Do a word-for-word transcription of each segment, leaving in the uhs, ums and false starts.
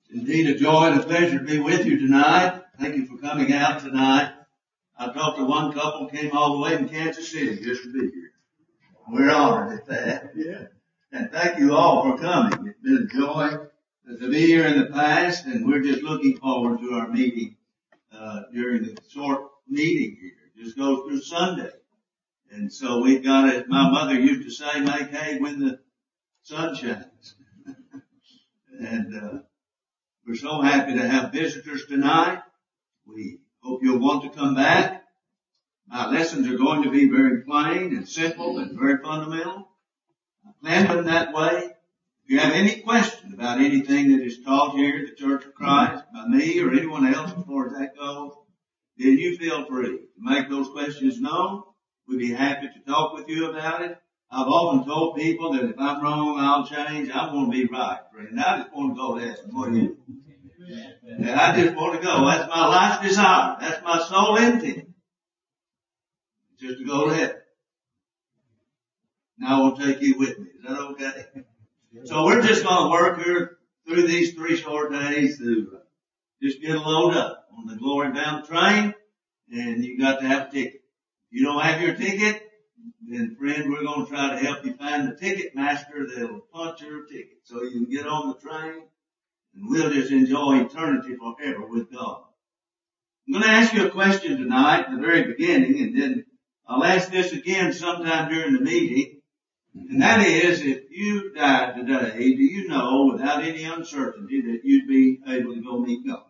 Indeed, a joy and a pleasure to be with you tonight. Thank you for coming out tonight. I talked to one couple who came all the way from Kansas City just to be here. We're honored at that. Yeah. And thank you all for coming. It's been a joy to be here in the past, and we're just looking forward to our meeting uh during the short meeting here. It just goes through Sunday. And so we've got it. My mother used to say, make hay when the sun shines. and uh We're so happy to have visitors tonight. We hope you'll want to come back. My lessons are going to be very plain and simple and very fundamental. I plan them that way. If you have any question about anything that is taught here at the Church of Christ by me or anyone else as far as that goes, then you feel free to make those questions known. We'd be happy to talk with you about it. I've often told people that if I'm wrong, I'll change. I want to be right, friend. I just want to go to heaven. What do you? And I just want to go. That's my life's desire. That's my sole intent. Just to go to heaven. Now I will take you with me. Is that okay? So we're just going to work here through these three short days to just get a load up on the Glory Bound train, and you got to have a ticket. If you don't have your ticket, then friend, we're going to try to help you find the ticket master that'll punch your ticket so you can get on the train, and we'll just enjoy eternity forever with God. I'm going to ask you a question tonight at the very beginning, and then I'll ask this again sometime during the meeting, and that is, if you died today, do you know without any uncertainty that you'd be able to go meet God?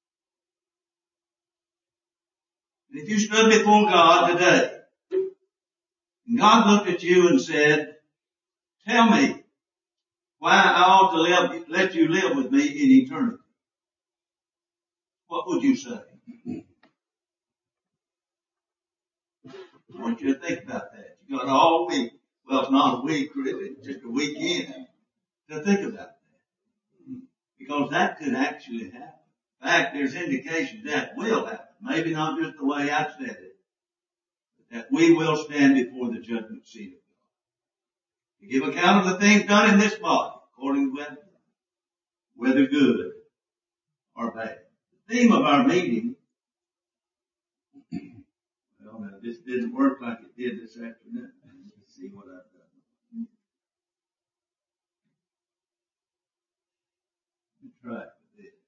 And if you stood before God today, and God looked at you and said, tell me why I ought to live, let you live with me in eternity, what would you say? I want you to think about that. You got all week. Well, it's not a week really, it's just a weekend to think about that. Because that could actually happen. In fact, there's indications that will happen. Maybe not just the way I said it, but that we will stand before the judgment seat of God to give account of the things done in this body, according to whether, whether good or bad. The theme of our meeting, well, now, this didn't work like it did this afternoon. Let's see what I've done. Let's try it with this.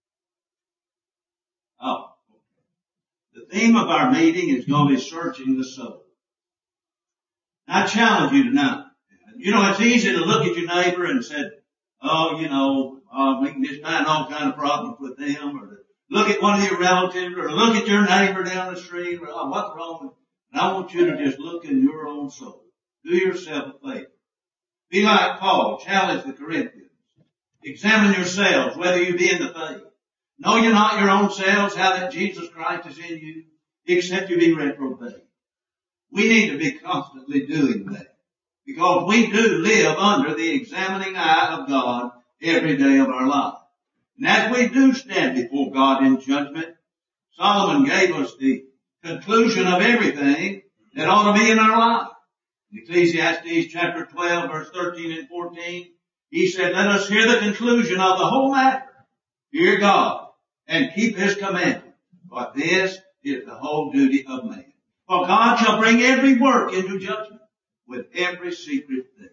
Oh, okay. The theme of our meeting is going to be searching the soul. I challenge you tonight. You know, it's easy to look at your neighbor and say, oh, you know, uh, we can just find all kind of problems with them, or to look at one of your relatives, or look at your neighbor down the street, or oh, what's wrong with you? And I want you to just look in your own soul. Do yourself a favor. Be like Paul, challenge the Corinthians. Examine yourselves, whether you be in the faith. Know you not your own selves how that Jesus Christ is in you, except you be reprobate. We need to be constantly doing that, because we do live under the examining eye of God every day of our life. And as we do stand before God in judgment, Solomon gave us the conclusion of everything that ought to be in our life. In Ecclesiastes chapter twelve, verse thirteen and fourteen, he said, let us hear the conclusion of the whole matter. Fear God and keep his commandments, for this is the whole duty of man. For God shall bring every work into judgment with every secret thing.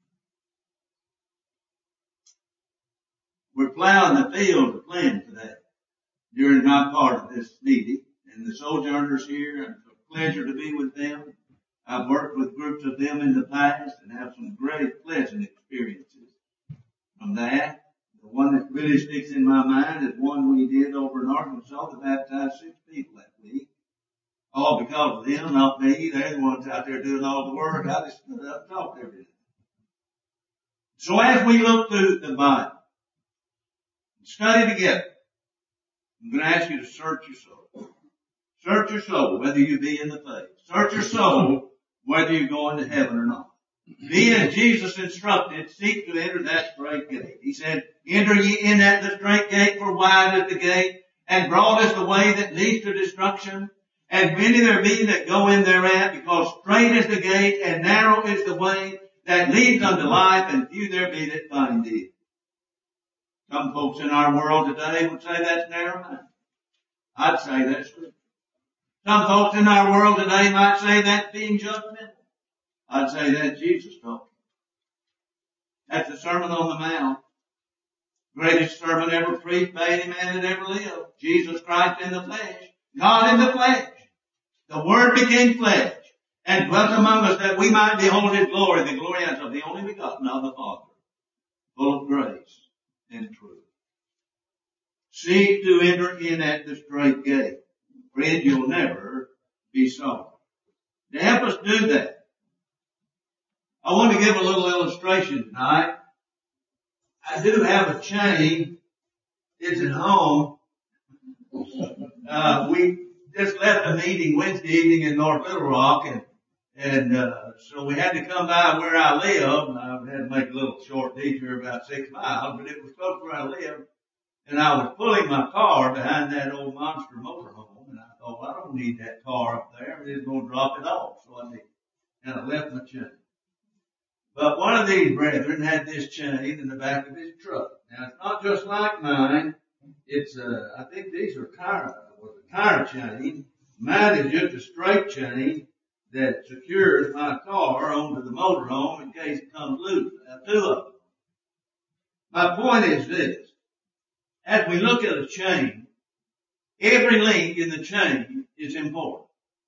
We're plowing the field to plan for that during my part of this meeting. And the sojourners here, it's a pleasure to be with them. I've worked with groups of them in the past and have some great pleasant experiences from that. The one that really sticks in my mind is one we did over in Arkansas that baptized six people that week. All because of them, not me. They're the ones out there doing all the work. I just stood up and talked every day. So as we look through the Bible, study together, I'm going to ask you to search your soul. Search your soul, whether you be in the faith. Search your soul, whether you're going to heaven or not. Be as Jesus instructed, seek to enter that straight gate. He said, enter ye in at the straight gate, for wide is the gate, and broad is the way that leads to destruction. And many there be that go in thereat, because straight is the gate, and narrow is the way that leads unto life, and few there be that find it. Some folks in our world today would say that's narrow-minded. I'd say that's true. Some folks in our world today might say that's being judgmental. I'd say that's Jesus talking. That's the Sermon on the Mount. Greatest sermon ever preached by any man that ever lived. Jesus Christ in the flesh. God in the flesh. The Word became flesh and dwelt among us that we might behold His glory, the glory as of the only begotten of the Father, full of grace and truth. Seek to enter in at the straight gate. Friend, you'll never be sorry. To help us do that, I want to give a little illustration tonight. I do have a chain. It's at home. Uh, we just left a meeting Wednesday evening in North Little Rock, and and uh, so we had to come by where I live. I had to make a little short detour, about six miles, but it was close where I live. And I was pulling my car behind that old monster motorhome, and I thought, well, I don't need that car up there. I'm just going to drop it off. So I did, and I left my chain. But one of these brethren had this chain in the back of his truck. Now, it's not just like mine. It's, uh, I think these are tire, well, the tire chain. Mine is just a straight chain that secures my car onto the motorhome in case it comes loose. Now, two of them. My point is this. As we look at a chain, every link in the chain is important.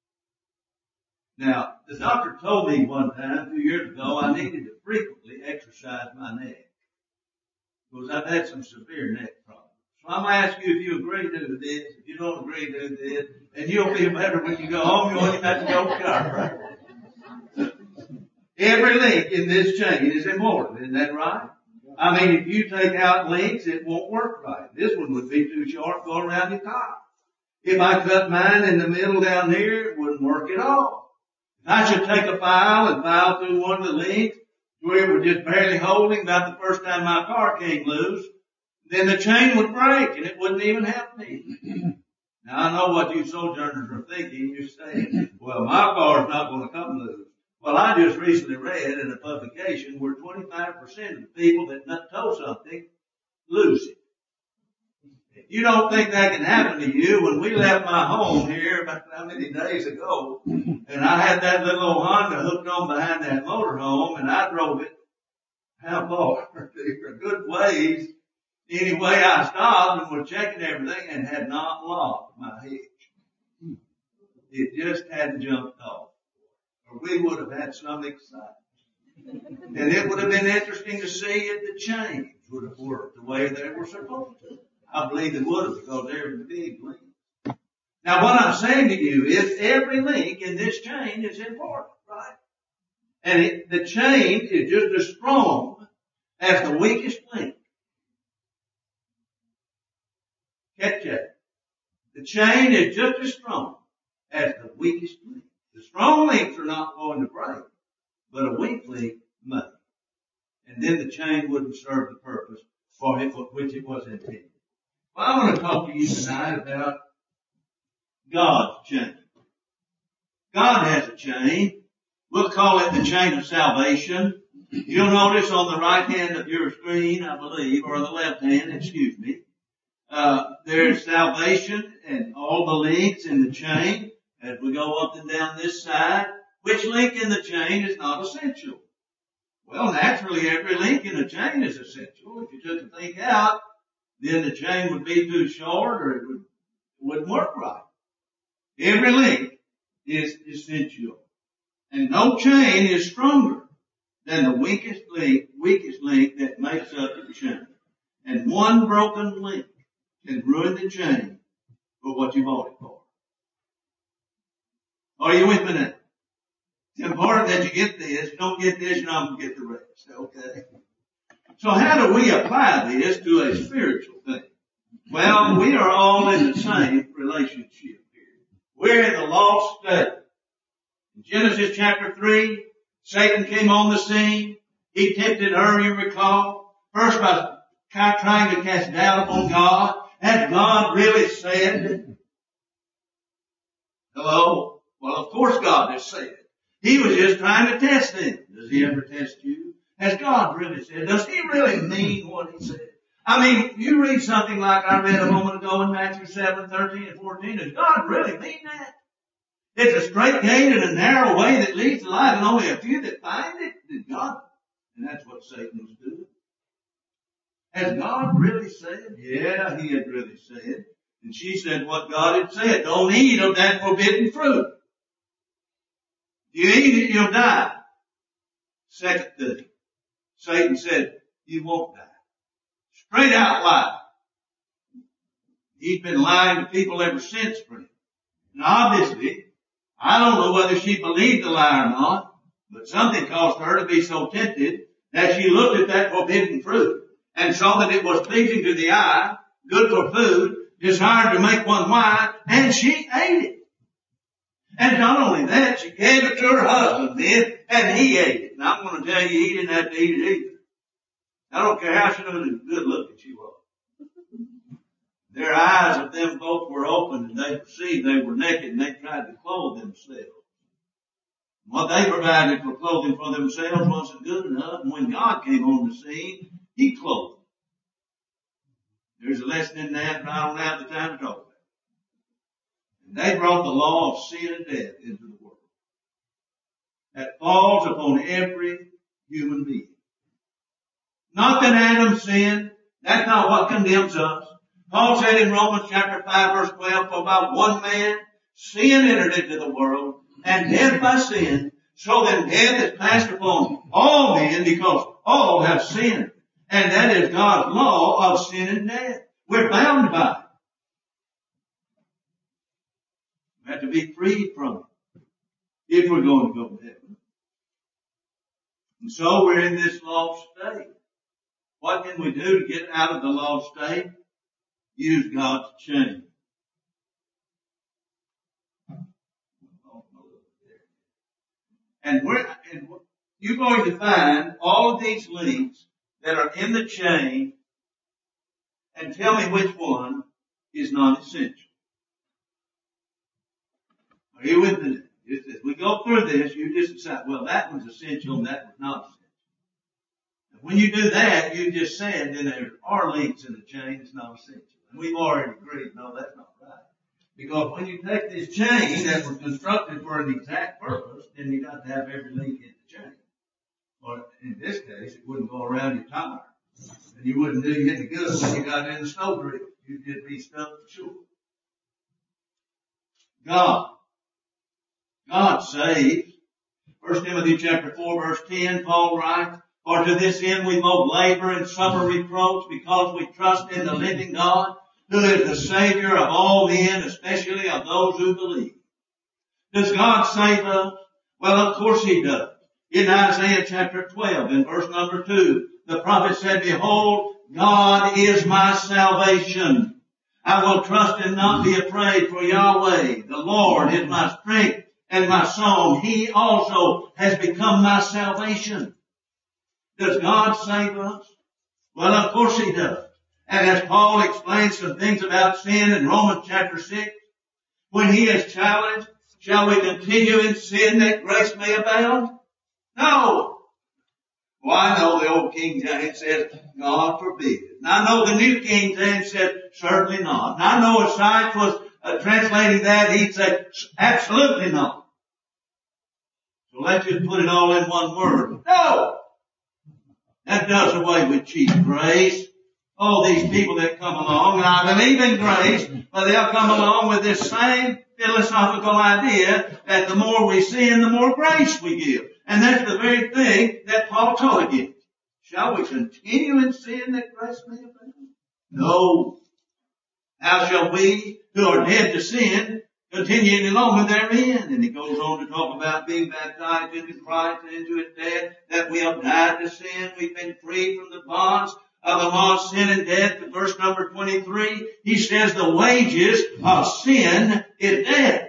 Now, the doctor told me one time, a few years ago, I needed to frequently exercise my neck because I've had some severe neck problems. So I'm going to ask you if you agree to this. If you don't agree to this, and you'll feel better when you go home, you won't even have to go to the chiropractor. Every link in this chain is important, isn't that right? I mean, if you take out links, it won't work right. This one would be too short, go around the top. If I cut mine in the middle down here, it wouldn't work at all. If I should take a file and file through one of the links where it was just barely holding about the first time my car came loose, then the chain would break and it wouldn't even help me. Now I know what you sojourners are thinking. You're saying, well, my car's not going to come loose. Well, I just recently read in a publication where twenty-five percent of the people that tow something lose it. If you don't think that can happen to you, when we left my home here about how many days ago, and I had that little old Honda hooked on behind that motorhome, and I drove it, how far? A good ways. Anyway, I stopped and was checking everything and had not locked my hitch. It just hadn't jumped off. Or we would have had some excitement. And it would have been interesting to see if the chains would have worked the way they were supposed to. I believe they would have because they're the big link. Now what I'm saying to you is every link in this chain is important, right? And it, the chain is just as strong as the weakest link. Catch that. The chain is just as strong as the weakest link. The strong links are not going to break, but a weak link may. And then the chain wouldn't serve the purpose for which it was intended. Well, I want to talk to you tonight about God's chain. God has a chain. We'll call it the chain of salvation. You'll notice on the right hand of your screen, I believe, or the left hand, excuse me, uh, there's salvation and all the links in the chain. As we go up and down this side, which link in the chain is not essential? Well, naturally, every link in the chain is essential. If you took the link out, then the chain would be too short or it, would, it wouldn't work right. Every link is essential. And no chain is stronger than the weakest link, weakest link that makes up the chain. And one broken link can ruin the chain for what you bought it for. Are you with me now? It's important that you get this. Don't get this, you're not going to get the rest. Okay? So how do we apply this to a spiritual thing? Well, we are all in the same relationship here. We're in the lost state. In Genesis chapter three, Satan came on the scene. He tempted her, you recall, first by trying to cast doubt upon God. Has God really said? Hello? Well, of course God has said. He was just trying to test them. Does He ever test you? Has God really said? Does He really mean what He said? I mean, you read something like I read a moment ago in Matthew seven, thirteen and fourteen. Does God really mean that? It's a straight gate and a narrow way that leads to life, and only a few that find it. Did God? And that's what Satan was doing. Has God really said? Yeah, he had really said. And she said what God had said. Don't eat of that forbidden fruit. If you eat it, you'll die. Second thing, Satan said, you won't die. Straight out lie. He's been lying to people ever since, friend. And obviously, I don't know whether she believed the lie or not, but something caused her to be so tempted that she looked at that forbidden fruit and saw that it was pleasing to the eye, good for food, desired to make one wise, and she ate it. And not only that, she gave it to her husband then, and he ate it. And I'm going to tell you, he didn't have to eat it either. I don't care how good looking she was. Their eyes of them both were open, and they perceived they were naked, and they tried to clothe themselves. What they provided for clothing for themselves wasn't good enough, and when God came on the scene, he clothed them. There's a lesson in that, but I don't have the time to talk about it. And they brought the law of sin and death into the world. That falls upon every human being. Not that Adam sinned. That's not what condemns us. Paul said in Romans chapter five verse twelve, for by one man sin entered into the world, and death by sin, so then death is passed upon all men because all have sinned. And that is God's law of sin and death. We're bound by it. We have to be freed from it if we're going to go to heaven. And so we're in this lost state. What can we do to get out of the lost state? Use God's chain. And, we're, and you're going to find all of these links that are in the chain, and tell me which one is not essential. Are you with me? Just as we go through this, you just decide, well, that one's essential and that one's not essential. And when you do that, you just said then there are links in the chain that's not essential. And we've already agreed, no, that's not right. Because when you take this chain that was constructed for an exact purpose, then you got to have every link in the chain. Or in this case, it wouldn't go around your tire. And you wouldn't do you any good when you got in the snowdrift. You'd just be stuck for sure. God. God saves. First Timothy chapter four verse ten, Paul writes, for to this end we both labor and suffer reproach because we trust in the living God, who is the Savior of all men, especially of those who believe. Does God save us? Well, of course He does. In Isaiah chapter twelve, in verse number two, the prophet said, behold, God is my salvation. I will trust and not be afraid, for Yahweh, the Lord, is my strength and my song. He also has become my salvation. Does God save us? Well, of course He does. And as Paul explains some things about sin in Romans chapter six, when he is challenged, shall we continue in sin that grace may abound? No. Well, I know the old King James says, God forbid. And I know the New King James said, certainly not. And I know if Sykes was uh, translating that, he'd say, absolutely not. So let's just put it all in one word. No. That does away with cheap grace. Oh, these people that come along, and I believe in grace, but they'll come along with this same philosophical idea that the more we sin, the more grace we give. And that's the very thing that Paul taught against. Shall we continue in sin that grace may abound? No. How shall we, who are dead to sin, continue any longer therein? And he goes on to talk about being baptized into Christ and into His death, that we have died to sin, we've been freed from the bonds of the law of sin and death. In verse number twenty-three, he says the wages of sin is death.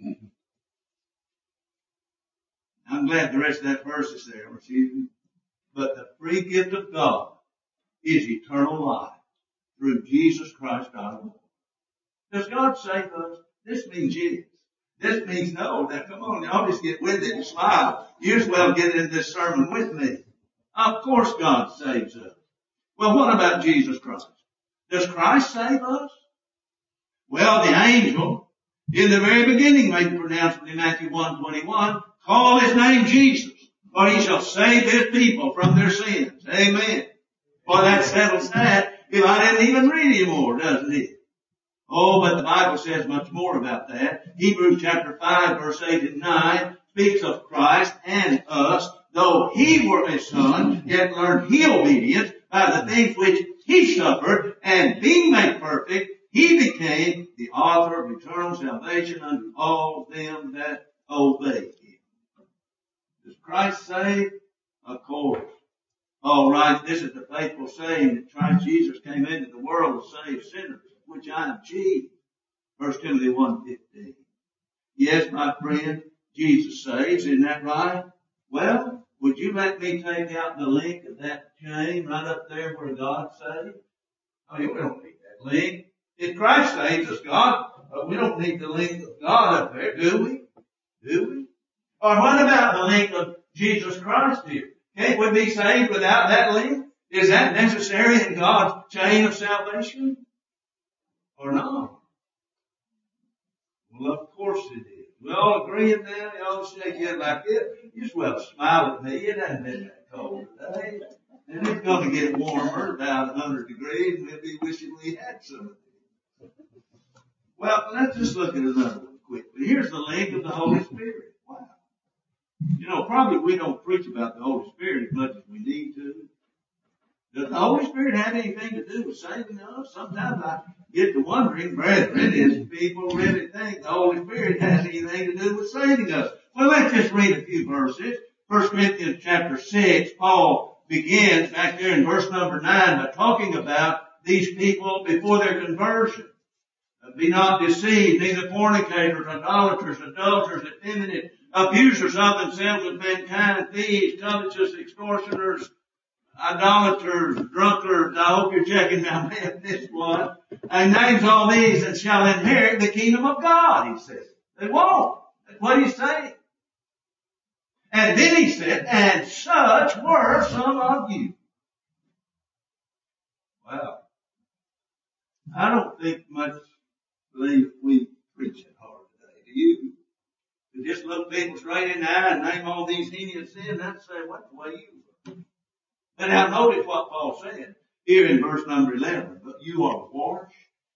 I'm glad the rest of that verse is there. But the free gift of God is eternal life through Jesus Christ our Lord. Does God save us? This means yes. This means no. Now come on, y'all just get with it and smile. You as well get into this sermon with me. Of course God saves us. Well, what about Jesus Christ? Does Christ save us? Well, the angel, in the very beginning, made the pronouncement in Matthew one twenty-one, call his name Jesus, for he shall save his people from their sins. Amen. Well, that settles that. If I didn't even read anymore, doesn't it? Oh, but the Bible says much more about that. Hebrews chapter five, verse eight and nine speaks of Christ and us. Though he were a son, yet learned he obedience by the things which he suffered, and being made perfect, he became the author of eternal salvation unto all them that obey him. Does Christ save? Of course. All right, this is the faithful saying that Christ Jesus came into the world to save sinners, which I am Jesus. First Timothy one fifteen. Yes, my friend, Jesus saves, isn't that right? Well, would you let me take out the link of that chain right up there where God saves? I mean, we don't need that link. If Christ saves us, God, we don't need the link of God up there, do we? Do we? Or what about the link of Jesus Christ here? Can't we be saved without that link? Is that necessary in God's chain of salvation? Or not? Well, of course it is. We all agreeing now? You all shake your head like it. You just well smile at me. It hasn't been that cold today. And it's going to get warmer, about one hundred degrees, and we'll be wishing we had some of it. Well, let's just look at another one quickly. Here's the link of the Holy Spirit. Wow. You know, probably we don't preach about the Holy Spirit as much as we need to. Does the Holy Spirit have anything to do with saving us? Sometimes I get to wondering, brethren, is people really think the Holy Spirit has anything to do with saving us? Well, let's just read a few verses. First Corinthians chapter six, Paul begins back there in verse number nine by talking about these people before their conversion. Be not deceived, neither fornicators, idolaters, adulterers, effeminate, abusers of themselves with mankind, thieves, covetous, extortioners, idolaters, drunkards. I hope you're checking me. I may have missed one. And names all these and shall inherit the kingdom of God, he says. They won't. That's what he's saying. And then he said, and such were some of you. Wow. I don't think much believe we preach it hard today. Do you? To just look people straight in the eye and name all these heinous sins and say, what's the way you look? But now notice what Paul said here in verse number eleven. But you are washed,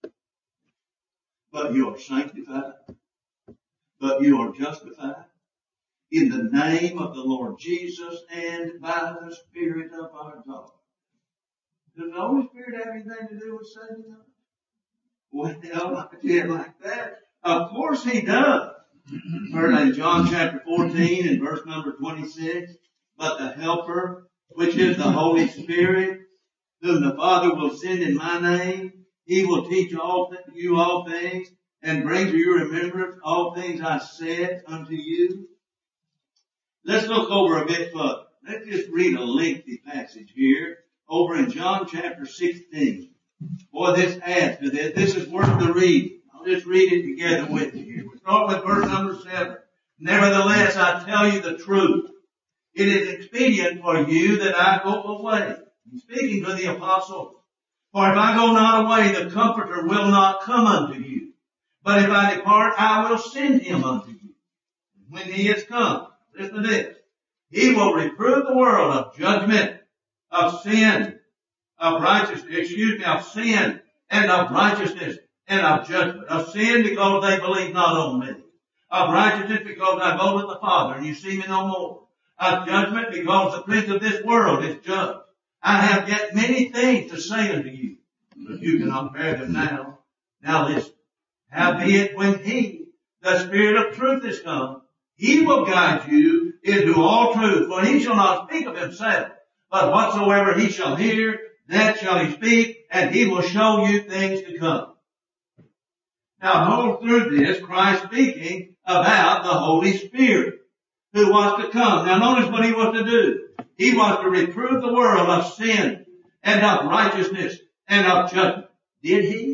but you are sanctified, but you are justified in the name of the Lord Jesus and by the Spirit of our God. Does the Holy Spirit have anything to do with saving us? Well, I did like that. Of course he does. Heard in John chapter fourteen and verse number twenty-six, but the Helper, which is the Holy Spirit, whom the Father will send in my name, he will teach all th- you all things and bring to your remembrance all things I said unto you. Let's look over a bit further. Let's just read a lengthy passage here over in John chapter sixteen. Boy, this adds to this. This is worth the reading. I'll just read it together with you here. We start with verse number seven. Nevertheless, I tell you the truth. It is expedient for you that I go away. He's speaking to the apostles. For if I go not away, the Comforter will not come unto you. But if I depart, I will send him unto you. When he is come, listen to this. He will reprove the world of judgment, of sin, of righteousness, excuse me, of sin and of righteousness and of judgment. Of sin because they believe not on me. Of righteousness because I go with the Father and you see me no more. Of judgment because the prince of this world is judged. I have yet many things to say unto you, but you cannot bear them now. Now listen. Howbeit when he, the Spirit of truth, is come, he will guide you into all truth. For he shall not speak of himself, but whatsoever he shall hear, that shall he speak, and he will show you things to come. Now, hold through this, Christ speaking about the Holy Spirit, who was to come. Now, notice what he was to do. He was to reprove the world of sin, and of righteousness, and of judgment. Did he?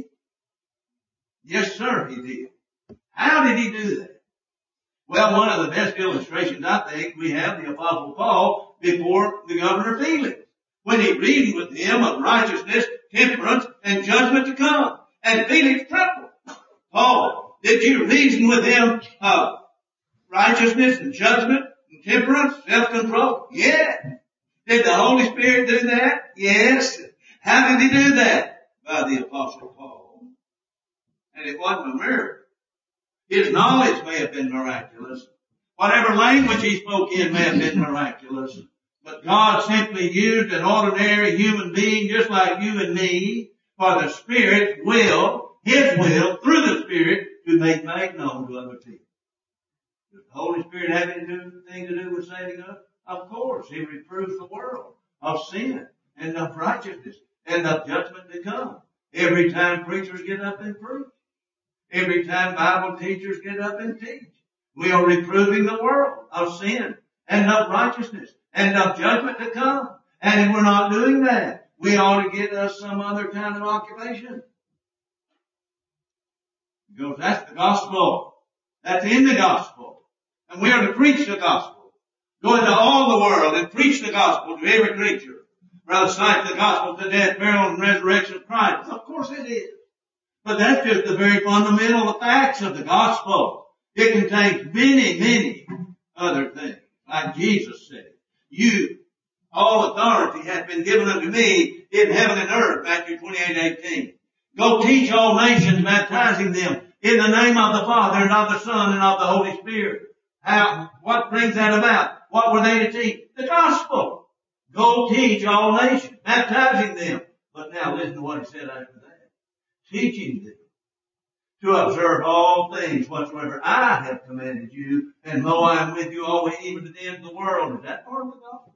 Yes, sir, he did. How did he do that? Well, one of the best illustrations, I think, we have the Apostle Paul before the governor Felix. when he reasoned with him of righteousness, temperance, and judgment to come. And Felix trembled. Paul, did you reason with him of righteousness and judgment and temperance, self-control? Yeah. Did the Holy Spirit do that? Yes. How did he do that? By the Apostle Paul. And it wasn't a miracle. His knowledge may have been miraculous. Whatever language he spoke in may have been miraculous. But God simply used an ordinary human being just like you and me for the Spirit's will, His will, through the Spirit, to make made known to other people. Does the Holy Spirit have anything to do with saving us? Of course. He reproves the world of sin and of righteousness and of judgment to come. Every time preachers get up and preach. Every time Bible teachers get up and teach. We are reproving the world of sin and of righteousness and of judgment to come. And if we're not doing that, we ought to get us some other kind of occupation. Because that's the gospel. That's in the gospel. And we are to preach the gospel. Go into all the world and preach the gospel to every creature. Brother cite the gospel of the death, burial, and resurrection of Christ. Of course it is. But that's just the very fundamental facts of the gospel. It contains many, many other things. Like Jesus said, you, all authority hath been given unto me in heaven and earth, Matthew twenty-eight eighteen. Go teach all nations, baptizing them in the name of the Father and of the Son and of the Holy Spirit. How, what brings that about? What were they to teach? The gospel. Go teach all nations, baptizing them. But now listen to what he said after that. Teaching them to observe all things whatsoever I have commanded you, and lo, I am with you always, even to the end of the world. Is that part of the gospel?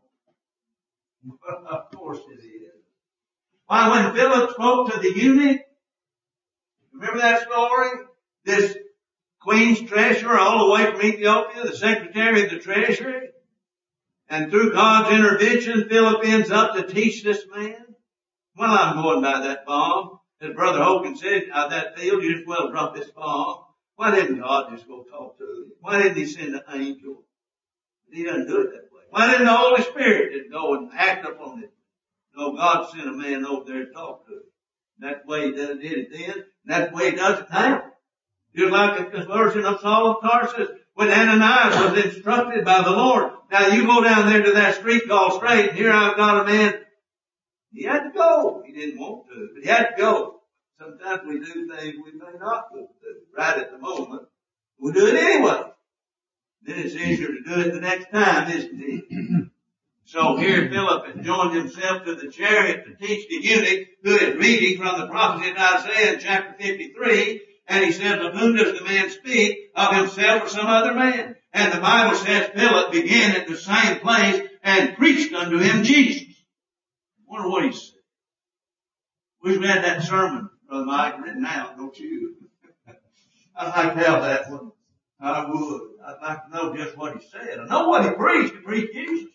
Well, of course it is. Why, when Philip spoke to the eunuch, remember that story? This queen's treasurer all the way from Ethiopia, the secretary of the treasury, and through God's intervention, Philip ends up to teach this man. Well, I'm going by that bomb. As Brother Hogan said, out that field, you just well drop this bomb. Why didn't God just go talk to him? Why didn't He send an angel? He doesn't do it that way. Why didn't the Holy Spirit just go and act upon it? No, God sent a man over there to talk to him. That's the way He did it then. And that's the way He does it now. Just like the conversion of Saul of Tarsus when Ananias was instructed by the Lord. Now you go down there to that street called Straight, and here I've got a man. He had to go. He didn't want to, but he had to go. Sometimes we do things we may not want to do right at the moment. We'll do it anyway. Then it's easier to do it the next time, isn't it? So here Philip had joined himself to the chariot to teach the eunuch who is reading from the prophecy of Isaiah in chapter fifty-three. And he said, of whom does the man speak? Of himself or some other man? And the Bible says Philip began at the same place and preached unto him Jesus. I wonder what he said. Wish we had that sermon, Brother Mike, written out, don't you? I'd like to have that one. I would. I'd like to know just what he said. I know what he preached. He preached Jesus.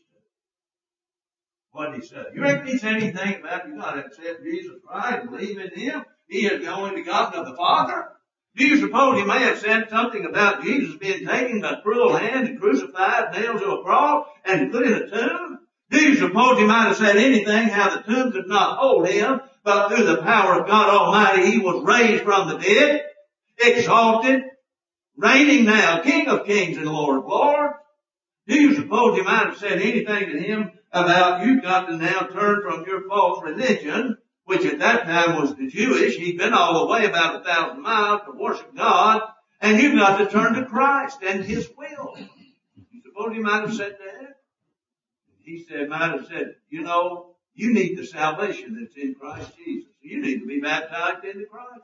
What did he say? You reckon he said anything about you got to accept Jesus Christ and believe in Him? He is the only begotten of the Father. Do you suppose he may have said something about Jesus being taken by cruel hand and crucified, nailed to a cross, and put in a tomb? Do you suppose he might have said anything how the tomb could not hold him, but through the power of God Almighty he was raised from the dead, exalted, reigning now, King of kings and Lord of lords? Do you suppose he might have said anything to him about you've got to now turn from your false religion, which at that time was the Jewish? He'd been all the way about a thousand miles to worship God, and you've got to turn to Christ and His will. You suppose he might have said that? He said, might have said, you know, you need the salvation that's in Christ Jesus. You need to be baptized into Christ.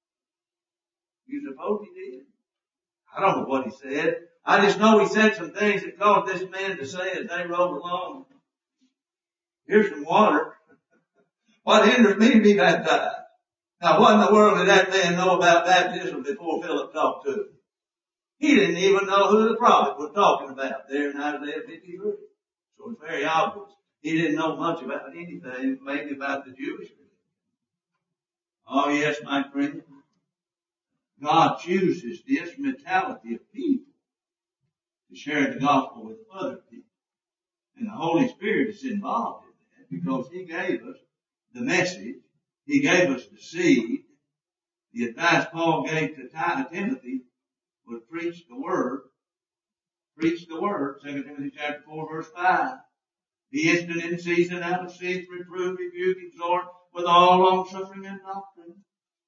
You suppose he did? I don't know what he said. I just know he said some things that caused this man to say as they rode along, here's some water. What hinders me to be baptized? Now, what in the world did that man know about baptism before Philip talked to him? He didn't even know who the prophet was talking about there in Isaiah fifty-three. So it's very obvious. He didn't know much about anything, maybe about the Jewish religion. Oh yes, my friend. God chooses the instrumentality of people to share the gospel with other people. And the Holy Spirit is involved in that. because He gave us the message. He gave us the seed. The advice Paul gave to Timothy was preach the Word. Preach the Word. Second Timothy chapter four verse five. Be instant in season, out of season, reprove, rebuke, exhort with all long suffering and doctrine.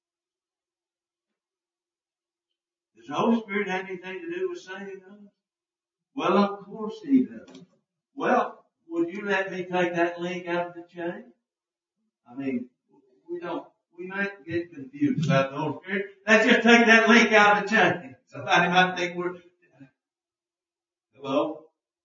Does the Holy Spirit have anything to do with saving us? Well, of course He does. Well, would you let me take that link out of the chain? I mean, we don't, we might get confused about the Holy Spirit. Let's just take that link out of the chain. Somebody might think we're, hello?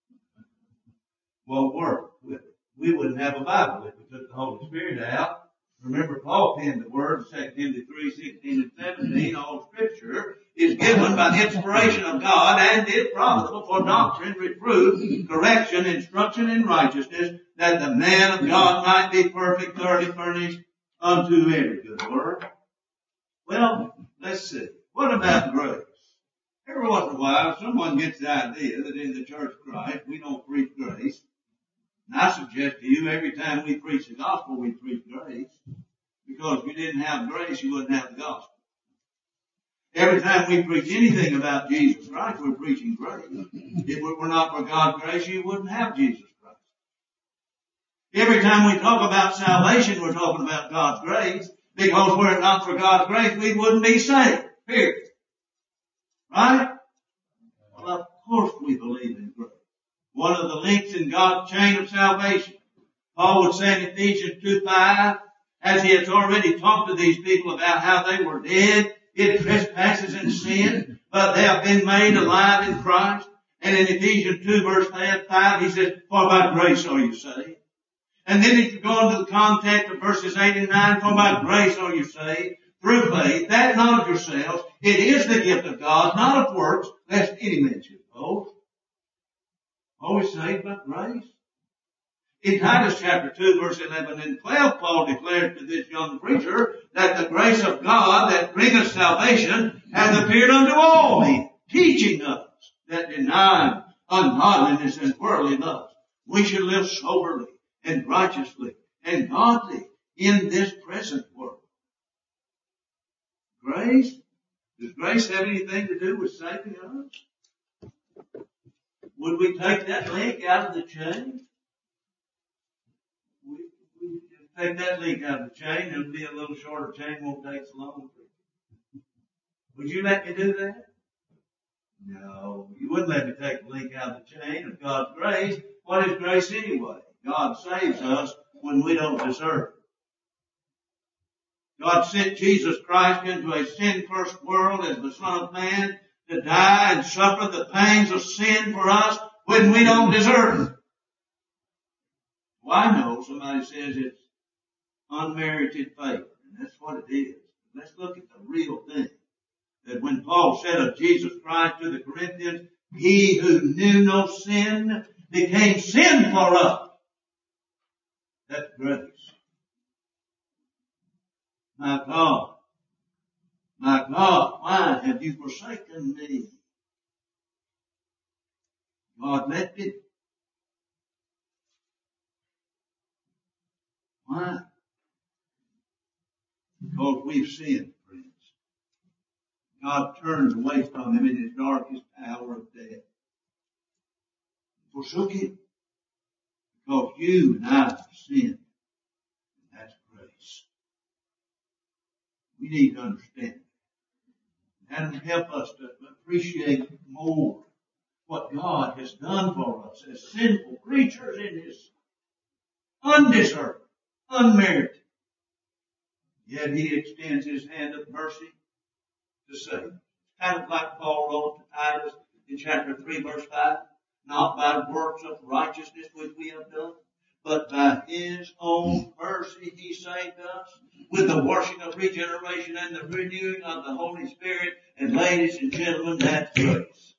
Won't work. We wouldn't have a Bible if we took the Holy Spirit out. Remember, Paul penned the word in Second Timothy three, sixteen and seventeen. All Scripture is given by the inspiration of God and is profitable for doctrine, reproof, correction, instruction in righteousness, that the man of God might be perfect, thoroughly furnished unto every good work. Well, let's see. What about grace? Every once in a while, someone gets the idea that in the Church of Christ we don't preach grace. And I suggest to you, every time we preach the gospel, we preach grace. Because if you didn't have grace, you wouldn't have the gospel. Every time we preach anything about Jesus Christ, we're preaching grace. If it were not for God's grace, you wouldn't have Jesus Christ. Every time we talk about salvation, we're talking about God's grace. Because were it not for God's grace, we wouldn't be saved. Period. Right? Well, of course we believe in grace. One of the links in God's chain of salvation. Paul would say in Ephesians two five, as he has already talked to these people about how they were dead in trespasses and sin, but they have been made alive in Christ. And in Ephesians two verse five, he says, for by grace are you saved. And then if you go into the context of verses eight and nine, for by grace are you saved, through faith, that not of yourselves, it is the gift of God, not of works, lest any man should boast. Always saved by grace. In Titus chapter two, verse eleven and twelve, Paul declares to this young preacher that the grace of God that bringeth salvation hath appeared unto all men, teaching us that denying ungodliness and worldly lust, we should live soberly and righteously and godly in this present world. Grace? Does grace have anything to do with saving us? Would we take that link out of the chain? We, we take that link out of the chain, it'll be a little shorter chain, won't take so long. Would you let me do that? No, you wouldn't let me take the link out of the chain of God's grace. What is grace anyway? God saves us when we don't deserve it. God sent Jesus Christ into a sin-cursed world as the Son of Man to die and suffer the pangs of sin for us when we don't deserve it. Well, I know somebody says it's unmerited favor, and that's what it is. Let's look at the real thing. That when Paul said of Jesus Christ to the Corinthians, he who knew no sin became sin for us. That's grace. My God, my God, why have you forsaken me? God left it. Why? Because we've sinned, friends. God turned away from him in his darkest hour of death. Forsook him. Because you and I have sinned. And that's grace. We need to understand that. And help us to appreciate more what God has done for us as sinful creatures in His undeserved, unmerited. Yet He extends His hand of mercy to save. Kind of like Paul wrote to Titus in chapter three verse five. Not by works of righteousness which we have done, but by His own mercy He saved us with the washing of regeneration and the renewing of the Holy Spirit. And ladies and gentlemen, that's grace.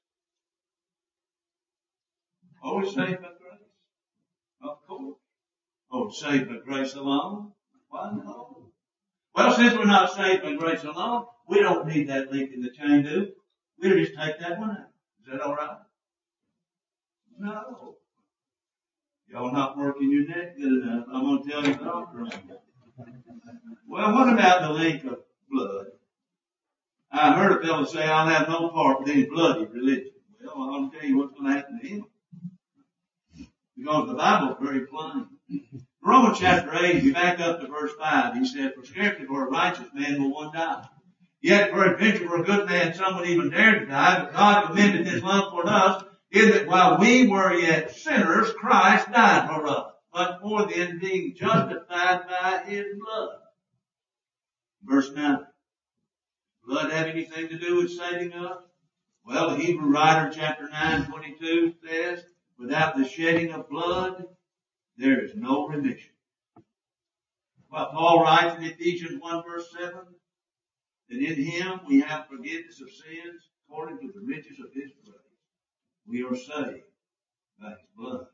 Always saved by grace? Of course. Oh, saved by grace alone? Why no? Well, since we're not saved by grace alone, we don't need that link in the chain, do we? We'll just take that one out. Is that all right? No. Y'all not working your neck good enough. I'm going to tell you the doctor. Well, what about the link of blood? I heard a fellow say, I'll have no part with any bloody religion. Well, I'm going to tell you what's going to happen to him. Because the Bible is very plain. Romans chapter eight, if you back up to verse five, he said, for scarcely for a righteous man will one die. Yet for adventure for a good man, some would even dare to die, but God commended his love toward us, in that while we were yet sinners, Christ died for us. But more than being justified by his blood. Verse nine. Blood have anything to do with saving us? Well, the Hebrew writer, chapter nine, twenty-two says, without the shedding of blood, there is no remission. Well, Paul writes in Ephesians one, verse seven, that in him we have forgiveness of sins according to the riches of his grace. We are saved by his blood.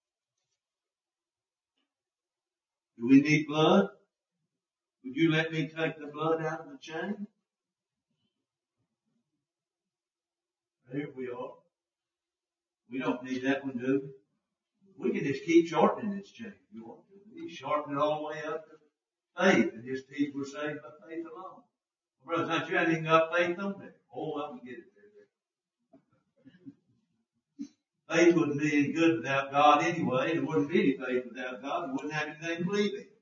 Do we need blood? Would you let me take the blood out of the chain? Here we are. We don't need that one, do we? We can just keep shortening this chain if you want to. We shorten it all the way up to faith and just teach we're saved by faith alone. Well, brothers, you haven't even got faith on there. Oh, I can get it there. Faith wouldn't be any good without God anyway. There wouldn't be any faith without God. We wouldn't have anything to believe in.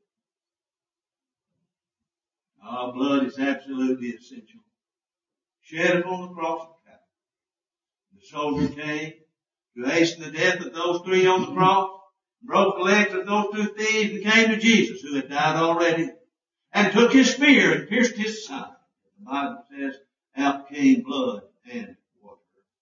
Our blood is absolutely essential. Shed upon the cross of Calvary. The soldier came to hasten the death of those three on the cross, broke the legs of those two thieves, and came to Jesus, who had died already, and took his spear and pierced his side. The Bible says, out came blood and water.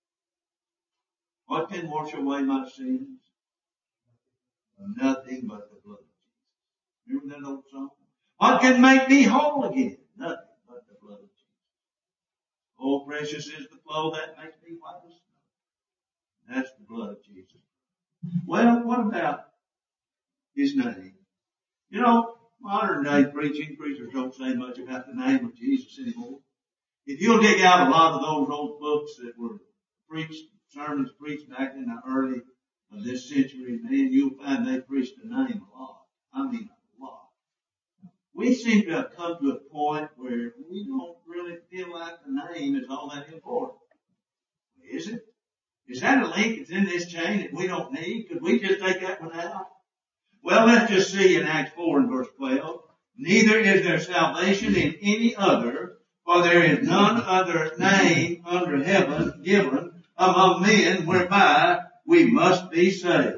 What can wash away my sins? Nothing but the blood of Jesus. Remember that old song? What can make me whole again? Nothing but the blood of Jesus. Oh, precious is the flow that makes me white as snow. That's the blood of Jesus. Well, what about his name? You know, modern day preaching, preachers don't say much about the name of Jesus anymore. If you'll dig out a lot of those old books that were preached, sermons preached back in the early of this century, man, you'll find they preached the name a lot. I mean a lot. We seem to have come to a point where we don't really feel like the name is all that important. Is it? Is that a link that's in this chain that we don't need? Could we just take that one out? Well, let's just see in Acts four and verse twelve. Neither is there salvation in any other, for there is none other name under heaven given among men whereby we must be saved.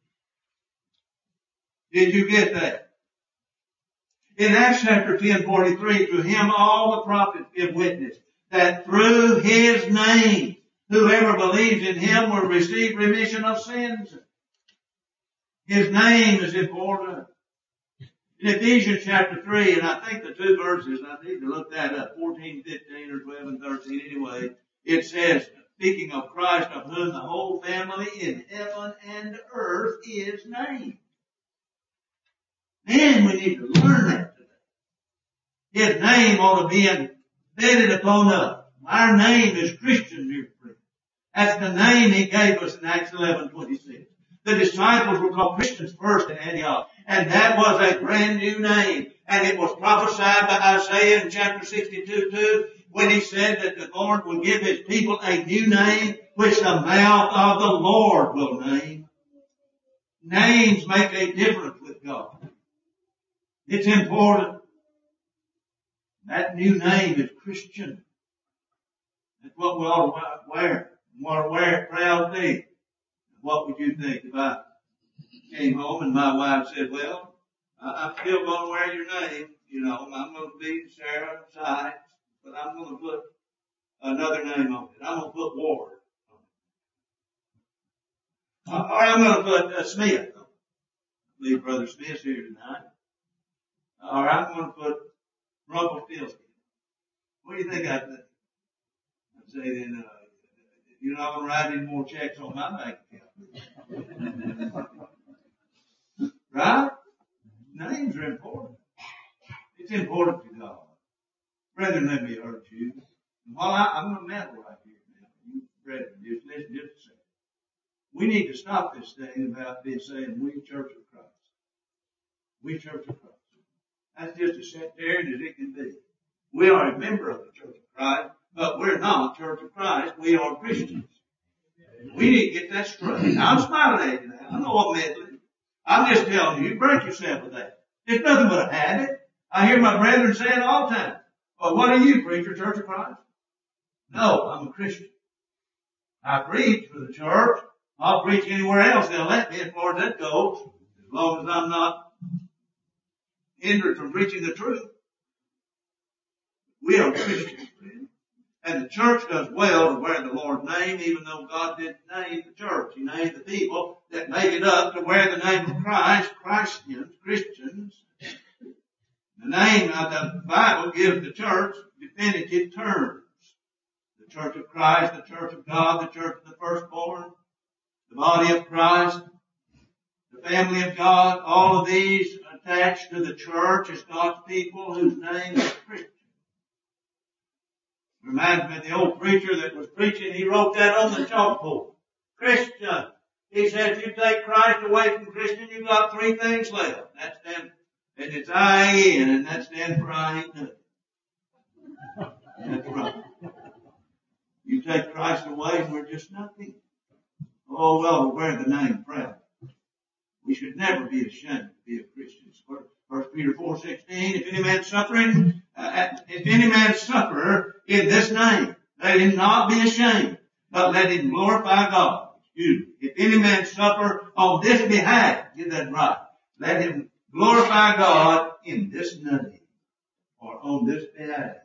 Did you get that? In Acts chapter ten, forty-three, to him all the prophets give witness that through his name whoever believes in him will receive remission of sins. His name is important. In Ephesians chapter three, and I think the two verses, I need to look that up, fourteen, fifteen, or twelve and thirteen anyway, it says, speaking of Christ, of whom the whole family in heaven and earth is named. Man, we need to learn that today. His name ought to be embedded upon us. Our name is Christian, dear friend. That's the name he gave us in Acts eleven twenty-six. The disciples were called Christians first in Antioch, and that was a brand new name. And it was prophesied by Isaiah in chapter sixty-two two, when he said that the Lord will give his people a new name, which the mouth of the Lord will name. Names make a difference with God. It's important. That new name is Christian. That's what we ought to wear. We ought to wear it proudly. What would you think if I came home and my wife said, well, I'm still going to wear your name. You know, I'm going to be Sarah Sykes, but I'm going to put another name on it. I'm going to put Ward on it. Or I'm going to put uh, Smith on it. I believe Brother Smith's here tonight. Or I'm going to put Rumpelstiltskin. What do you think I'd think? I'd say then, uh, you're not going to write any more checks on my bank account. Right? Names are important. It's important to God. Brethren, let me urge you. While I, I'm going to meddle right here now. You brethren, just listen just a second. We need to stop this thing about being saying we Church of Christ. We Church of Christ. That's just as sectarian as it can be. We are a member of the Church of Christ, but we're not Church of Christ. We are Christians. We need to get that straight. I'm smiling at you now. I know I'm meddling. I'm just telling you, you break yourself with that. It's nothing but a habit. I hear my brethren say it all the time. Well, what are you, preacher, Church of Christ? No, I'm a Christian. I preach for the church. I'll preach anywhere else they'll let me as far as that goes, as long as I'm not hindered from preaching the truth. We are Christians, friend. And the church does well to wear the Lord's name, even though God didn't name the church. He named the people that made it up to wear the name of Christ, Christians, Christians. The name of the Bible gives the church definitive terms. The Church of Christ, the Church of God, the Church of the Firstborn, the body of Christ, the family of God, all of these attached to the church as God's people whose name is Christian. Reminds me of the old preacher that was preaching, he wrote that on the chalkboard. Christian. He said, if you take Christ away from Christian, you've got three things left. That stands, and it's I N, and that stands for I ain't nothing. That's right. You take Christ away and we're just nothing. Oh, well, we wear the name proud. We should never be ashamed to be a Christian. First Peter four sixteen, if any man suffering, uh, if any man suffer in this name, let him not be ashamed, but let him glorify God. Excuse me. If any man suffer on this behalf, get that right, let him glorify God in this name, or on this behalf.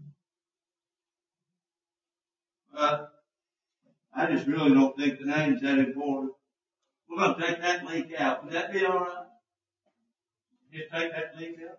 Uh, I just really don't think the name is that important. We're going to take that link out. Would that be all right? Just take that link out?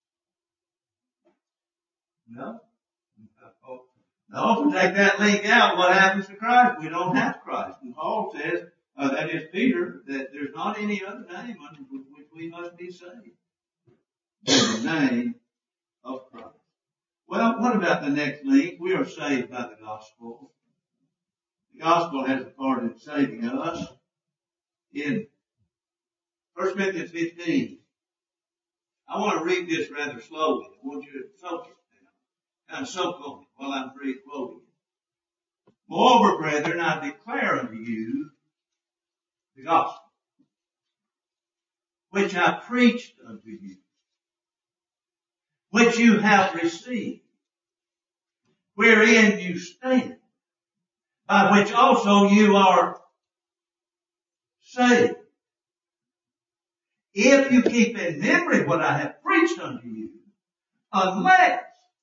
No? No, if we take that link out, what happens to Christ? We don't have Christ. And Paul says, uh, that is Peter, that there's not any other name under which we must be saved than the name of Christ. Well, what about the next link? We are saved by the gospel. The gospel has a part in saving us. In First Corinthians fifteen, I want to read this rather slowly. I want you to soak it down. Kind of soak on it while I'm quoting it. Moreover, brethren, I declare unto you the gospel, which I preached unto you, which you have received, wherein you stand, by which also you are saved, if you keep in memory what I have preached unto you, unless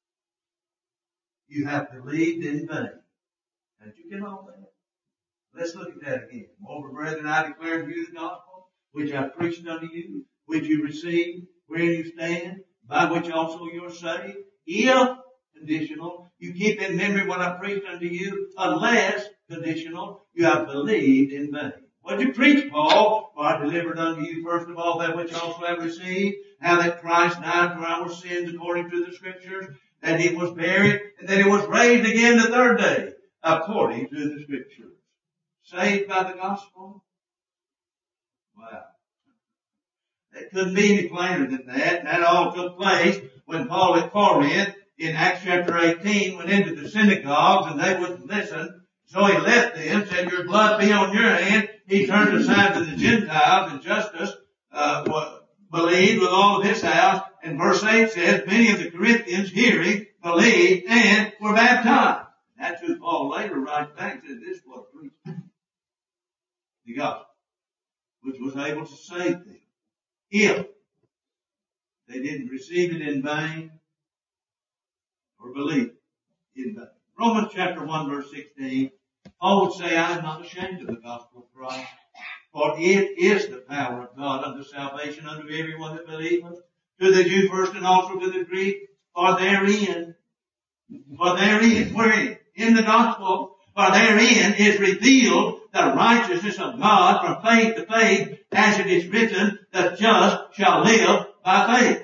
you have believed in vain. Did you get all that? Let's look at that again. Moreover, brethren, I declare unto you the gospel, which I preached unto you, which you received, wherein you stand, by which also you are saved, if, conditional, you keep in memory what I preached unto you, unless, conditional, you have believed in vain. What did you preach, Paul? For I delivered unto you first of all that which also I have received, how that Christ died for our sins according to the Scriptures, that he was buried, and that he was raised again the third day, according to the Scriptures. Saved by the gospel? Wow. That couldn't be any plainer than that. That all took place when Paul at Corinth, in Acts chapter eighteen, went into the synagogues and they wouldn't listen. So he left them, said, your blood be on your hand. He turned aside to the Gentiles, and Justus uh, believed with all of his house. And verse eight says, many of the Corinthians hearing believed and were baptized. That's who Paul later writes back and said, this was preached. The gospel, which was able to save them, if they didn't receive it in vain or believe it in vain. Romans chapter one verse sixteen, Paul would say, I am not ashamed of the gospel of Christ, for it is the power of God unto salvation unto everyone that believeth, to the Jew first and also to the Greek, for therein, for therein, wherein? In the gospel, for therein is revealed the righteousness of God from faith to faith, as it is written, the just shall live by faith.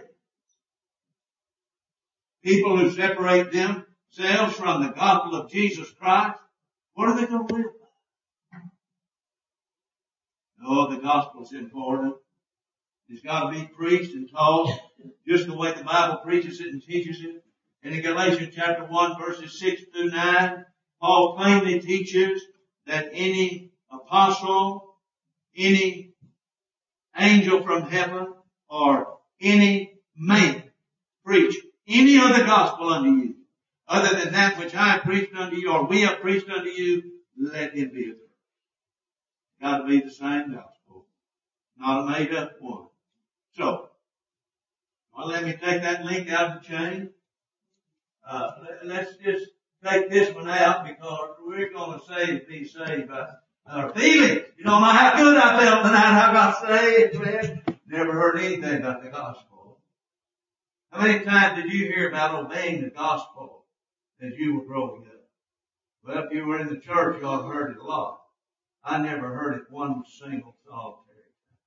People who separate themselves from the gospel of Jesus Christ, what are they going to live by? Oh, the gospel's important. It's got to be preached and taught just the way the Bible preaches it and teaches it. And in Galatians chapter one, verses six through nine, Paul plainly teaches that any apostle, any angel from heaven, or any man preach any other gospel unto you, other than that which I have preached unto you, or we have preached unto you, let him be accursed. Got to be the same gospel, not a made up one. So, well, let me take that link out of the chain. Uh, let's just take this one out because we're going to save, be saved by our feelings. You don't know how good I felt tonight. I got saved, man. Never heard anything about the gospel. How many times did you hear about obeying the gospel as you were growing up? Well, if you were in the church, you ought to have heard it a lot. I never heard it one single solitary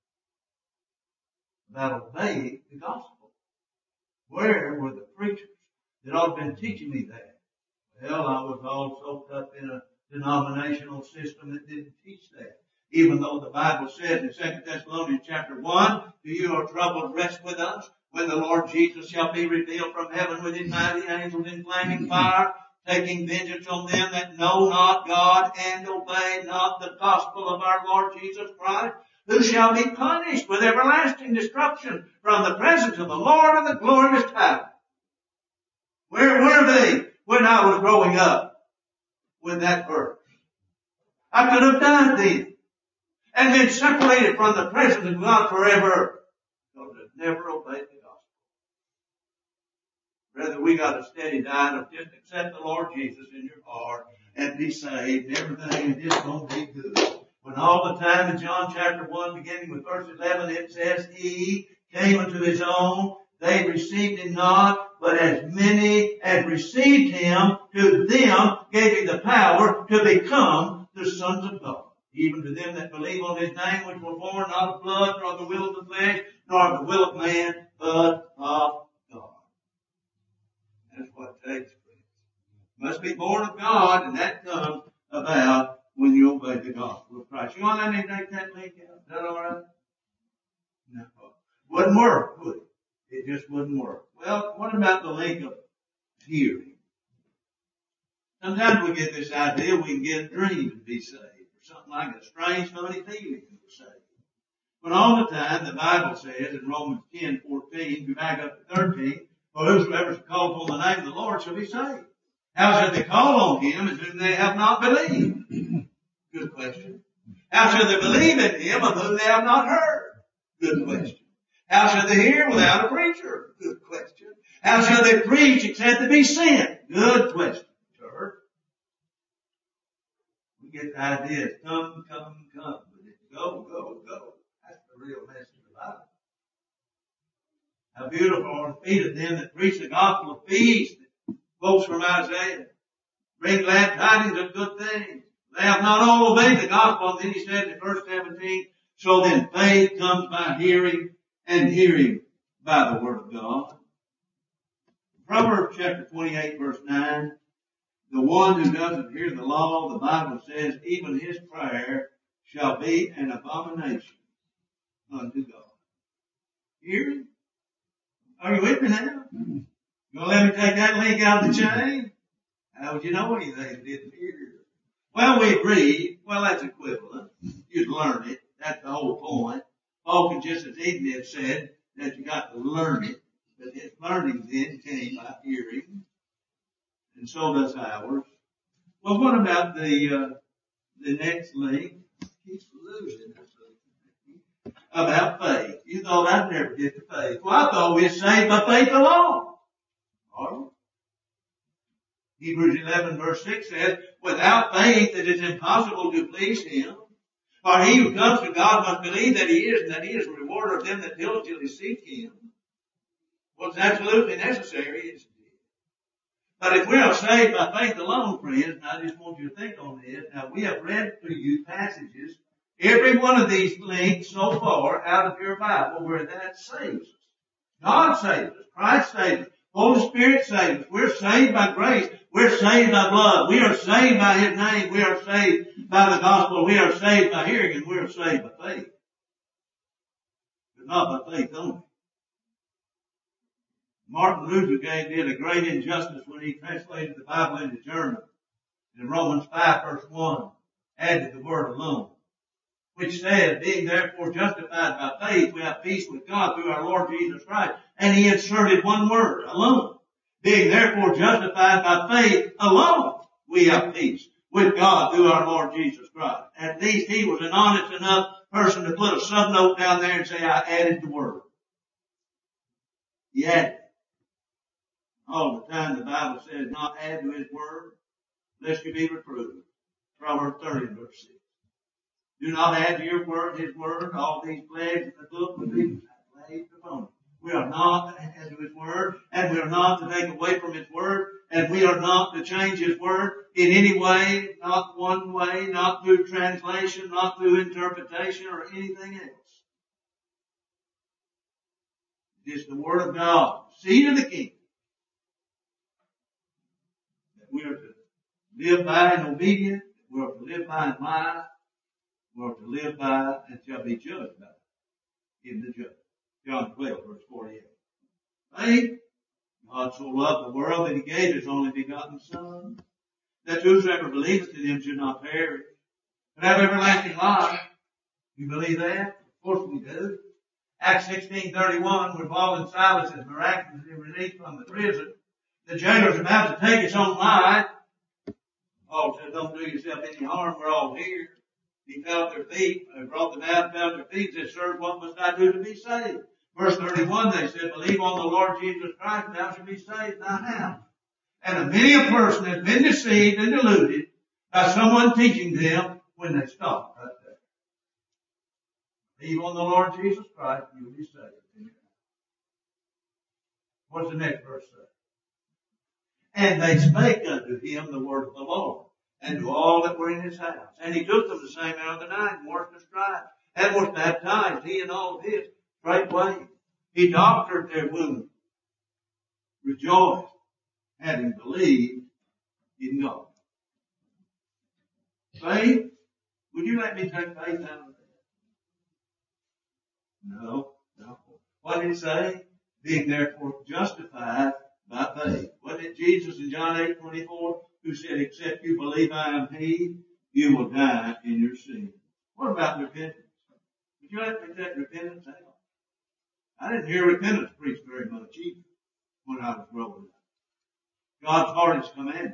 time about obeying the gospel. Where were the preachers that ought to have been teaching me that? Well, I was all soaked up in a denominational system that didn't teach that. Even though the Bible says in Second Thessalonians chapter one, "Do you are troubled, rest with us, when the Lord Jesus shall be revealed from heaven with his mighty angels in flaming fire, taking vengeance on them that know not God and obey not the gospel of our Lord Jesus Christ, who shall be punished with everlasting destruction from the presence of the Lord and the glorious time." Where were they when I was growing up with that verse? I could have died then and been separated from the presence of God forever because I've never obeyed the gospel. Rather, we got a steady diet of just accept the Lord Jesus in your heart and be saved, and everything is just going to be good. When all the time in John chapter one, beginning with verse eleven, it says, "He came unto his own, they received him not, but as many as received him, to them gave he the power to become the sons of God. Even to them that believe on his name, which were born not of blood, nor of the will of the flesh, nor of the will of man, but of God." That's what it takes, friends. You must be born of God, and that comes about when you obey the gospel of Christ. You want to let me take that link out? Is that all right? No. Wouldn't work, would it? It just wouldn't work. Well, what about the link of hearing? Sometimes we get this idea we can get a dream and be saved, or something like a strange, funny feeling and be saved. But all the time, the Bible says in Romans ten fourteen, we back up to thirteen, "For whosoever shall call upon the name of the Lord shall be saved. How shall they call on him in whom they have not believed?" Good question. "How shall they believe in him of whom they have not heard?" Good question. "How shall they hear without a preacher?" Good question. "How shall they preach except they be sent?" Good question, church. We get the idea, come, come, come. Go, go, go. That's the real message of the Bible. How beautiful are the feet of them that preach the gospel of peace. Folks from Isaiah bring glad tidings of good things. They have not all obeyed the gospel. And then he said in verse seventeen, "So then faith comes by hearing, and hearing by the word of God." Proverbs chapter twenty-eight, verse nine, "The one who doesn't hear the law," the Bible says, "even his prayer shall be an abomination unto God." Hearing? Are you with me now? You gonna let me take that link out of the chain? How would you know anything that didn't hear? Well, we read. Well, that's equivalent. You'd learn it. That's the whole point. Paul could just as easily have said that you got to learn it, but his learning then came by hearing, and so does ours. Well, what about the uh, the next link? Keeps losing us. About faith. You thought I'd never get to faith. Well, I thought we were saved by faith alone. Are we? Hebrews eleven verse six says, "Without faith it is impossible to please him. For he who comes to God must believe that he is, and that he is a rewarder of them that diligently seek him." What's absolutely necessary is it. But if we are saved by faith alone, friends, and I just want you to think on this. Now, we have read to you passages, every one of these links so far out of your Bible where that saves us. God saves us. Christ saves us. Holy Spirit saves us. We're saved by grace. We're saved by blood. We are saved by his name. We are saved by the gospel. We are saved by hearing, and we are saved by faith. But not by faith only. Martin Luther did a great injustice when he translated the Bible into German. In Romans five verse one, added the word alone, which says, being therefore justified by faith, we have peace with God through our Lord Jesus Christ. And he inserted one word, alone. Being therefore justified by faith alone, we have peace with God through our Lord Jesus Christ. At least he was an honest enough person to put a subnote down there and say, I added the word. He added. All the time the Bible says not add to his word, lest you be reproved. Proverbs thirty verse six. Do not add to your word his word. All these plagues in the book would be laid upon you. We are not to add to his word, and we are not to take away from his word, and we are not to change his word in any way, not one way, not through translation, not through interpretation or anything else. It is the word of God, seed of the kingdom, that we are to live by in obedience, we are to live by in life, we are to live by and shall be judged by in the judgment. John twelve verse forty-eight. Faith, God so loved the world that he gave his only begotten Son, that whosoever believeth in him should not perish, but have everlasting life. You believe that? Of course we do. Acts sixteen thirty-one, when Paul and Silas is miraculously released from the prison, the jailer's about to take his own life. Paul said, don't do yourself any harm, we're all here. He felt their feet, they brought them out, felt their feet, said, sir, what must I do to be saved? Verse thirty-one, they said, believe on the Lord Jesus Christ, and thou shalt be saved, thy house. And many a person has been deceived and deluded by someone teaching them when they stop right there. Believe on the Lord Jesus Christ, and you'll be saved. What's the next verse say? And they spake unto him the word of the Lord, and to all that were in his house. And he took them the same hour of the night, and washed the stripes, and was baptized, he and all of his, straightway. He doctored their wounds, rejoiced, having believed in God. Faith? Would you let me take faith out of that? No, no. What did it say? Being therefore justified by faith. What did Jesus in John eight twenty-four, who said, except you believe I am he, you will die in your sin. What about repentance? Would you let me take repentance out? I didn't hear repentance preached very much either when I was growing up. God's hardest commandment.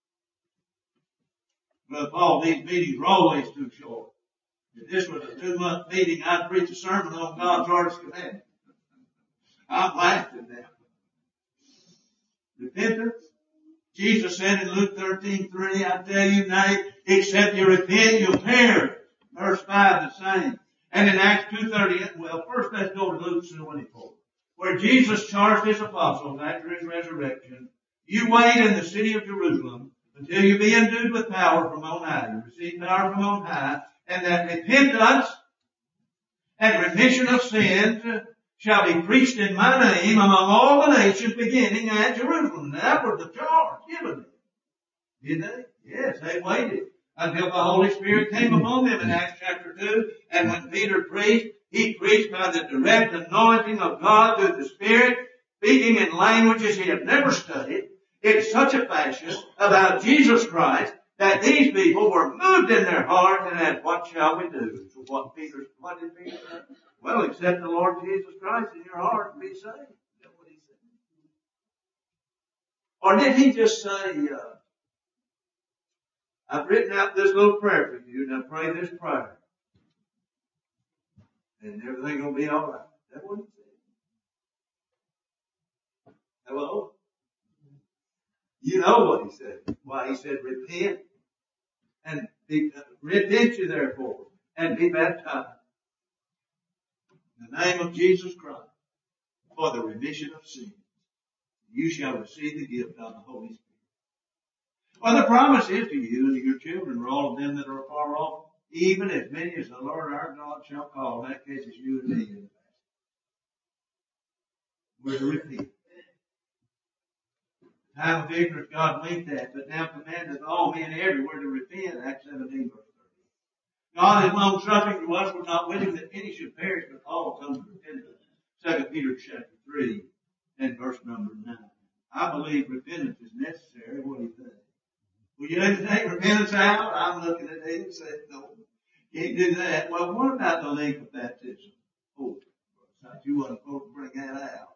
Brother Paul, these meetings are always too short. If this was a two-month meeting, I'd preach a sermon on God's hardest commandment. I'm laughing now. Repentance. Jesus said in Luke thirteen three, I tell you, nay, except you repent, you'll perish. Verse five the same. And in Acts two thirty, well, first let's go to Luke twenty-four, where Jesus charged his apostles after his resurrection, you wait in the city of Jerusalem until you be endued with power from on high. You receive power from on high, and that repentance and remission of sins shall be preached in my name among all the nations, beginning at Jerusalem. Now, that was the charge given them. Did they? Yes, they waited until the Holy Spirit came upon them in Acts chapter two. And when Peter preached, he preached by the direct anointing of God through the Spirit, speaking in languages he had never studied, in such a fashion about Jesus Christ that these people were moved in their heart and asked, what shall we do? So what Peter, what did Peter say? Well, accept the Lord Jesus Christ in your heart and be saved. That's what he said. Or did he just say, uh, I've written out this little prayer for you, now pray this prayer, and everything will be all right? That's what he said. Hello? You know what he said. Why, he said, repent, and be, uh, repent you therefore, and be baptized in the name of Jesus Christ for the remission of sins. You shall receive the gift of the Holy Spirit. Well, the promise is to you and to your children, or all of them that are far off, even as many as the Lord our God shall call. In that case, it's you and me. We're to repent. Time of ignorance God winked at, but now commandeth all men everywhere to repent. Acts seventeen verse thirty. God is long suffering to us. We're not willing that any should perish, but all come to repentance. Second Peter chapter three and verse number nine. I believe repentance is necessary. What do you think? Will you let me take repentance out? I'm looking at it and saying, no, can't do that. Well, what about the length of baptism? Oh, you wasn't supposed to bring that out.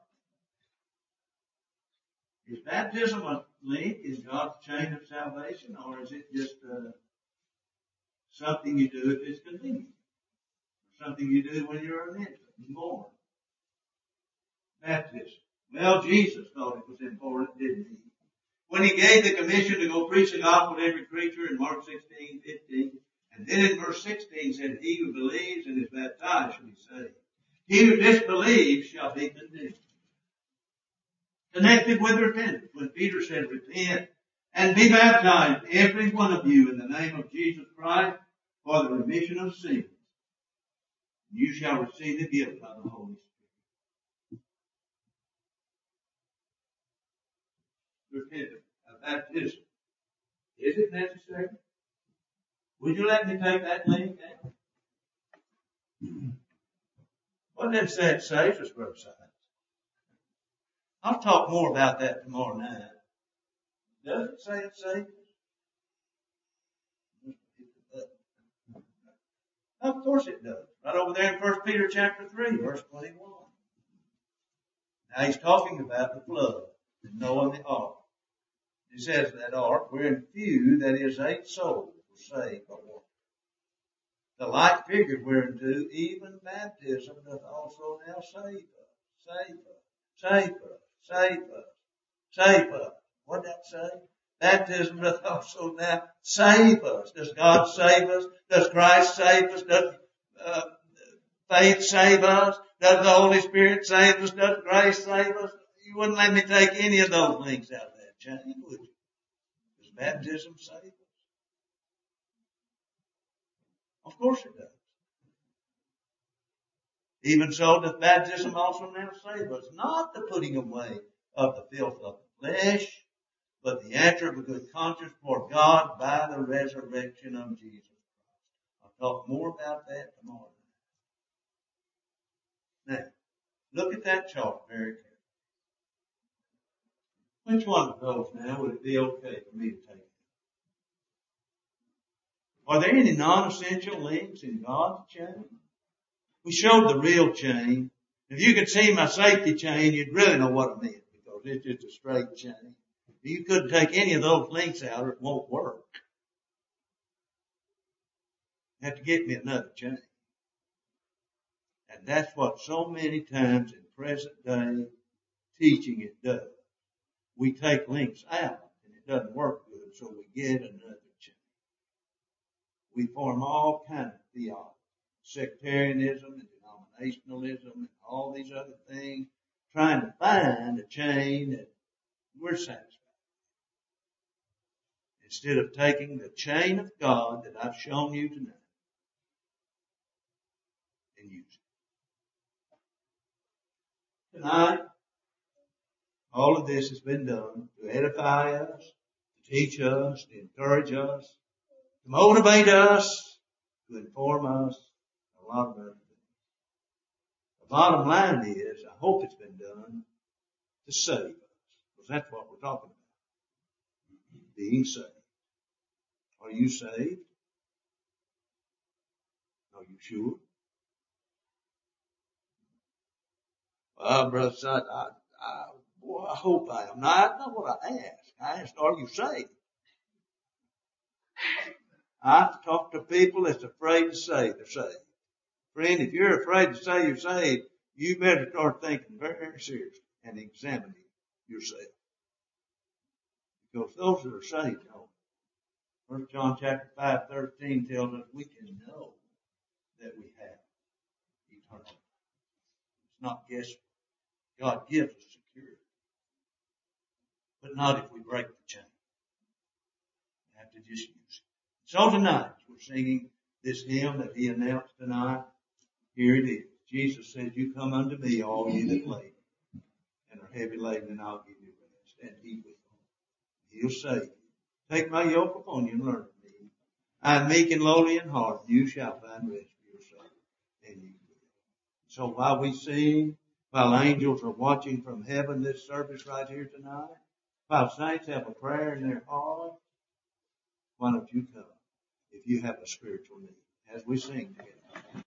Is baptism a link in God's chain of salvation, or is it just uh, something you do if it's convenient? Or something you do when you're an infant and born? Baptism. Well, Jesus thought it was important, didn't he? When he gave the commission to go preach the gospel to every creature in Mark sixteen, fifteen, and then in verse sixteen said, he who believes and is baptized shall be saved. He who disbelieves shall be condemned. Connected with repentance. When Peter said, repent and be baptized, every one of you, in the name of Jesus Christ, for the remission of sins, you shall receive the gift of the Holy Spirit. Repentance, a baptism. Is it necessary? Would you let me take that link out? What did that say to us, Brother Simon? I'll talk more about that tomorrow night. Does it say it saves us? Of course it does. Right over there in First Peter chapter three, verse twenty-one. Now he's talking about the flood and Noah and the ark. He says that ark, wherein few, that is eight souls, were saved by water. The like figure whereunto even baptism doth also now save us. Save us. Save us. Save us. Save us. What did that say? Baptism doth also now save us. Does God save us? Does Christ save us? Does uh, faith save us? Does the Holy Spirit save us? Does grace save us? You wouldn't let me take any of those links out of that chain, would you? Does baptism save us? Of course it does. Even so doth baptism also now save us, not the putting away of the filth of the flesh, but the answer of a good conscience for God by the resurrection of Jesus Christ. I'll talk more about that tomorrow night. Now, look at that chart very carefully. Which one of those now would it be okay for me to take? Are there any non-essential links in God's chain? We showed the real chain. If you could see my safety chain, you'd really know what I meant, because it's just a straight chain. You couldn't take any of those links out or it won't work. You have to get me another chain. And that's what so many times in present day teaching it does. We take links out and it doesn't work good, so we get another chain. We form all kinds of theology. Sectarianism and denominationalism and all these other things, trying to find a chain that we're satisfied with. Instead of taking the chain of God that I've shown you tonight and use it. Tonight, all of this has been done to edify us, to teach us, to encourage us, to motivate us, to inform us, a lot of other things. The bottom line is, I hope it's been done to save us, because that's what we're talking about. Being saved. Are you saved? Are you sure? Well, brother, I, I, I, boy, I hope I am. Now, that's not what I asked. I asked, are you saved? I talk to people that's afraid to say they're saved. Friend, if you're afraid to say you're saved, you better start thinking very seriously and examining yourself. Because those that are saved know. First John chapter five, thirteen tells us we can know that we have eternal life. It's not guesswork. God gives us security. But not if we break the chain. We have to just use it. So tonight, we're singing this hymn that he announced tonight. Here it is. Jesus said, you come unto me, all ye that labor and are heavy laden, and I'll give you rest. And he will. He'll save you. Take my yoke upon you and learn of me. I'm meek and lowly in heart. You shall find rest for your soul. And you will. So while we sing, while angels are watching from heaven this service right here tonight, while saints have a prayer in their heart, why don't you come if you have a spiritual need as we sing together?